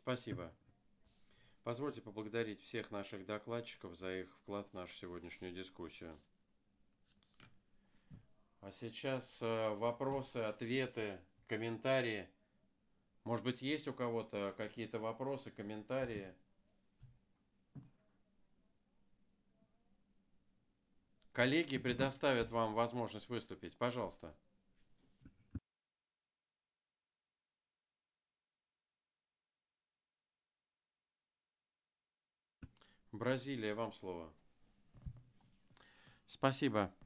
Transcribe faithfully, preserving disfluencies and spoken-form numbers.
Спасибо. Позвольте поблагодарить всех наших докладчиков за их вклад в нашу сегодняшнюю дискуссию. А сейчас э, вопросы, ответы, комментарии. Может быть, есть у кого-то какие-то вопросы, комментарии? Коллеги предоставят вам возможность выступить. Пожалуйста. Бразилия, вам слово. Спасибо.